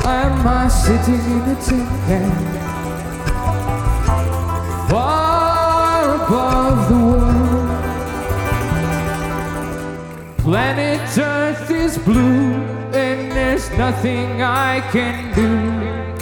am I sitting in a tin can, far above the world? Planet Earth is blue, and there's nothing I can do.